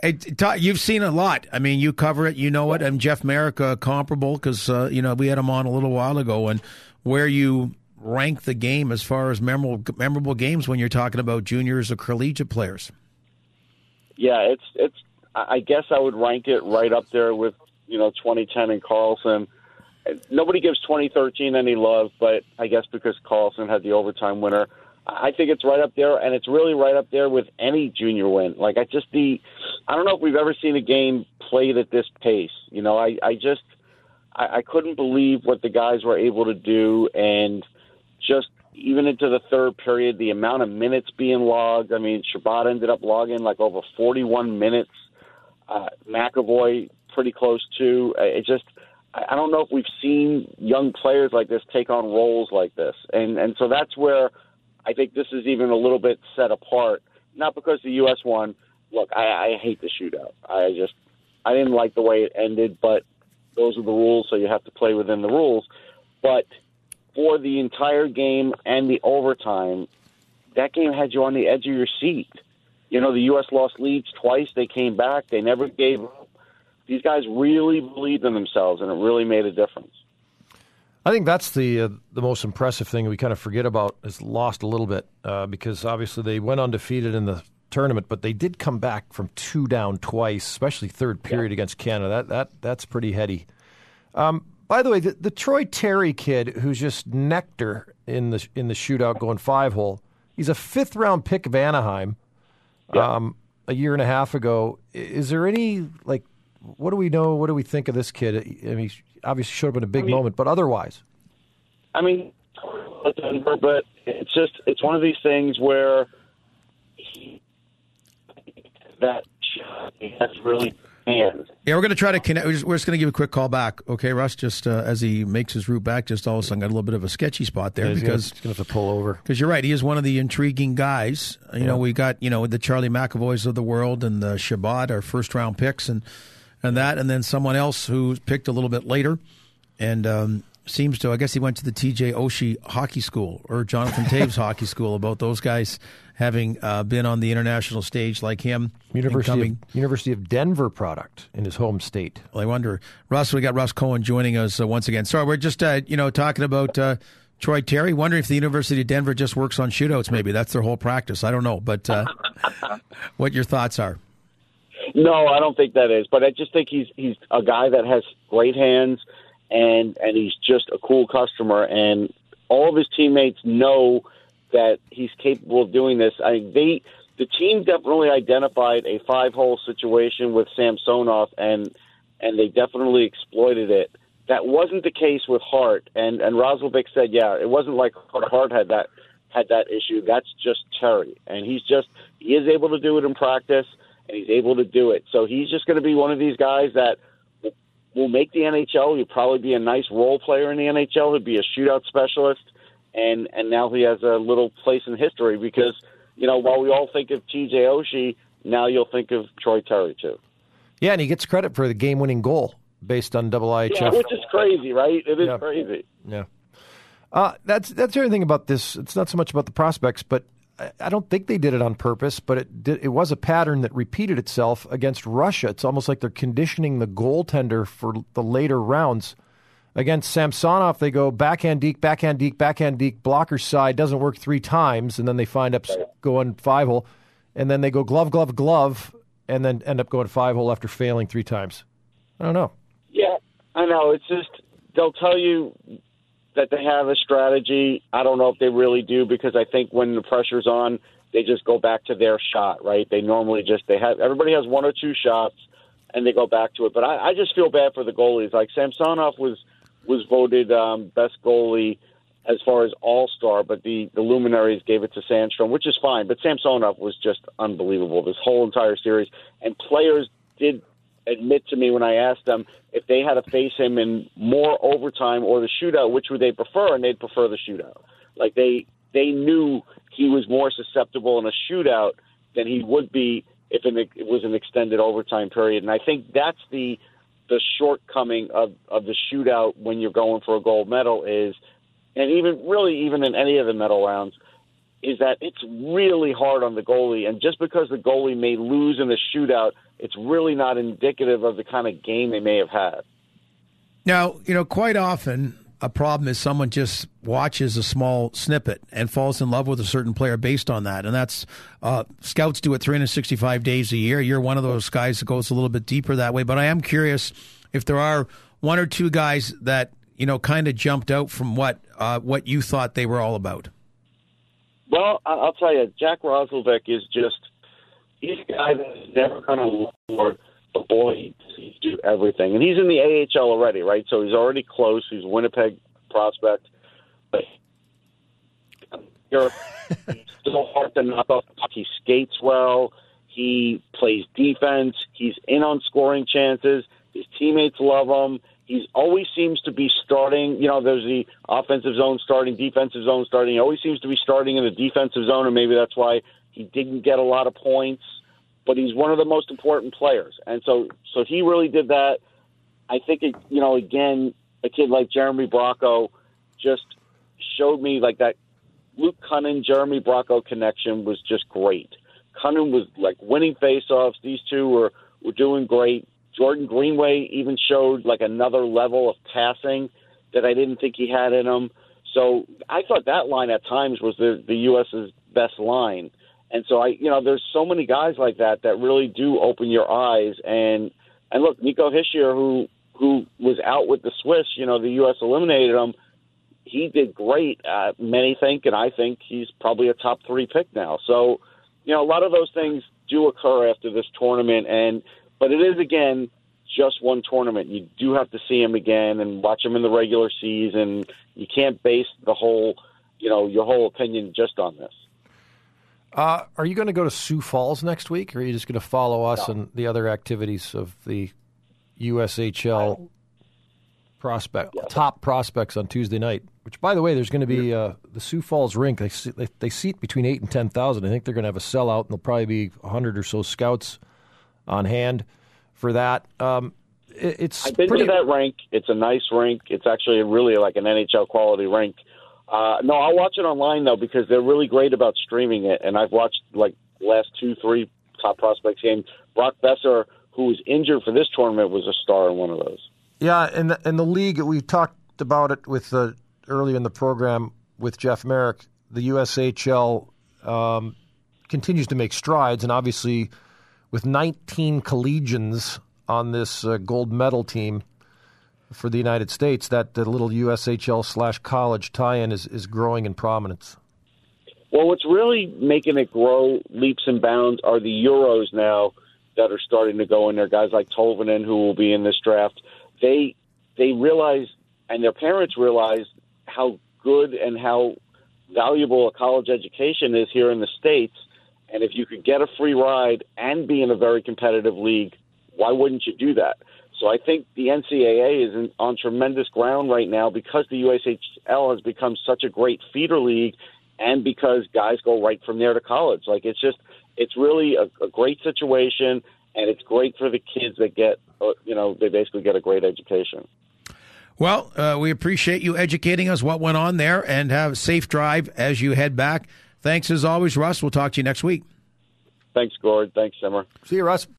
You've seen a lot. I mean, you cover it, you know it. And Jeff Merrick, comparable, because we had him on a little while ago, and where you rank the game as far as memorable games when you're talking about juniors or collegiate players. Yeah, it's. I guess I would rank it right up there with 2010 and Carlson. Nobody gives 2013 any love, but I guess because Carlson had the overtime winner, I think it's right up there, and it's really right up there with any junior win. Like I don't know if we've ever seen a game played at this pace. I couldn't believe what the guys were able to do, and just even into the third period, the amount of minutes being logged. I mean, Shabbat ended up logging like over 41 minutes. McAvoy pretty close too. I don't know if we've seen young players like this take on roles like this, and so that's where I think this is even a little bit set apart. Not because the U.S. won. Look, I hate the shootout. I didn't like the way it ended, but those are the rules, so you have to play within the rules. But for the entire game and the overtime, that game had you on the edge of your seat. The U.S. lost leads twice. They came back. They never gave up. These guys really believed in themselves, and it really made a difference. I think that's the most impressive thing we kind of forget about, is lost a little bit, because obviously they went undefeated in the tournament, but they did come back from 2 down twice, especially third period against Canada. That's pretty heady. By the way, the Troy Terry kid, who's just nectar in the shootout going 5-hole, he's a 5th-round pick of Anaheim a year and a half ago. Is there any, what do we know? What do we think of this kid? I mean, he obviously showed up in a big moment, but otherwise. I mean, but it's one of these things where that has really hands. Yeah, we're going to try to connect. We're just going to give a quick call back. Okay, Russ, just as he makes his route back, just all of a sudden got a little bit of a sketchy spot there, because he's going to have to pull over. Because you're right, he is one of the intriguing guys. We got, the Charlie McAvoys of the world and the Shabbat, our first-round picks, and then someone else who's picked a little bit later, and seems to, I guess he went to the TJ Oshie Hockey School, or Jonathan Taves Hockey School, about those guys having been on the international stage like him. University of Denver product in his home state. Well, I wonder. Russ, we got Russ Cohen joining us once again. Sorry, we're just, talking about Troy Terry. Wondering if the University of Denver just works on shootouts, maybe. That's their whole practice. I don't know, but what your thoughts are. No, I don't think that is. But I just think he's a guy that has great hands, and he's just a cool customer. And all of his teammates know that he's capable of doing this. The team definitely identified a 5-hole situation with Samsonov, and they definitely exploited it. That wasn't the case with Hart. And Roslovic said, it wasn't like Hart had that issue. That's just Terry. And he is able to do it in practice, and he's able to do it. So he's just going to be one of these guys that will make the NHL. He'll probably be a nice role player in the NHL. He'll be a shootout specialist. And now he has a little place in history because, while we all think of TJ Oshie, now you'll think of Troy Terry too. Yeah, and he gets credit for the game-winning goal based on IIHF. Yeah, which is crazy, right? It is crazy. Yeah. That's the other thing about this. It's not so much about the prospects, but I don't think they did it on purpose, but it was a pattern that repeated itself against Russia. It's almost like they're conditioning the goaltender for the later rounds. Against Samsonov, they go backhand deke, blocker side, doesn't work 3 times, and then they find up going 5-hole, and then they go glove, and then end up going 5-hole after failing 3 times. I don't know. Yeah, I know. It's just they'll tell you that they have a strategy. I don't know if they really do, because I think when the pressure's on, they just go back to their shot, right? They normally everybody has 1 or 2 shots, and they go back to it. But I just feel bad for the goalies. Like Samsonov was voted best goalie as far as all-star, but the luminaries gave it to Sandstrom, which is fine. But Samsonov was just unbelievable this whole entire series. And players did admit to me when I asked them if they had to face him in more overtime or the shootout, which would they prefer, and they'd prefer the shootout. Like they knew he was more susceptible in a shootout than he would be if it was an extended overtime period. And I think that's the shortcoming of the shootout when you're going for a gold medal is, and even in any of the medal rounds, is that it's really hard on the goalie. And just because the goalie may lose in the shootout, it's really not indicative of the kind of game they may have had. Now, quite often a problem is someone just watches a small snippet and falls in love with a certain player based on that. And that's scouts do it 365 days a year. You're one of those guys that goes a little bit deeper that way. But I am curious if there are one or two guys that, kind of jumped out from what you thought they were all about. Well, I'll tell you, Jack Roslovic is he's a guy that's never going to look for the boy. He do everything. And he's in the AHL already, right? So he's already close. He's a Winnipeg prospect. But it's still hard to knock off the puck. He skates well. He plays defense. He's in on scoring chances. His teammates love him. He always seems to be starting. There's the offensive zone starting, defensive zone starting. He always seems to be starting in the defensive zone, and maybe that's why he didn't get a lot of points. But he's one of the most important players. And so he really did that. I think, again, a kid like Jeremy Bracco just showed me like that Luke Cunnin, Jeremy Bracco connection was just great. Cunnin was like winning faceoffs. These two were doing great. Jordan Greenway even showed like another level of passing that I didn't think he had in him. So I thought that line at times was the U.S.'s best line. And so there's so many guys like that really do open your eyes. And look, Nico Hischier, who was out with the Swiss, the U.S. eliminated him. He did great. Many think, and I think he's probably a top 3 pick now. So, a lot of those things do occur after this tournament. But it is, again, just one tournament. You do have to see him again and watch him in the regular season. You can't base the whole, your whole opinion just on this. Are you going to go to Sioux Falls next week, or are you just going to follow us and the other activities of the USHL top prospects on Tuesday night? Which, by the way, there's going to be the Sioux Falls rink. They seat between 8,000 and 10,000. I think they're going to have a sellout, and there'll probably be 100 or so scouts on hand for that. I've been to that rink. It's a nice rink. It's actually really like an NHL quality rink. No, I'll watch it online though because they're really great about streaming it. And I've watched like the last 2-3 top prospects games. Brock Besser, who was injured for this tournament, was a star in one of those. Yeah, and the league, we talked about it with earlier in the program with Jeff Merrick. The USHL continues to make strides, and obviously, with 19 collegians on this gold medal team for the United States, that the little USHL/college tie-in is growing in prominence. Well, what's really making it grow leaps and bounds are the Euros now that are starting to go in there. Guys like Tolvanen, who will be in this draft, they realize, and their parents realize, how good and how valuable a college education is here in the States. And if you could get a free ride and be in a very competitive league, why wouldn't you do that? So I think the NCAA is on tremendous ground right now because the USHL has become such a great feeder league and because guys go right from there to college. Like, it's really a great situation, and it's great for the kids that get, they basically get a great education. Well, we appreciate you educating us what went on there, and have a safe drive as you head back. Thanks as always, Russ. We'll talk to you next week. Thanks, Gord. Thanks, Simmer. See you, Russ.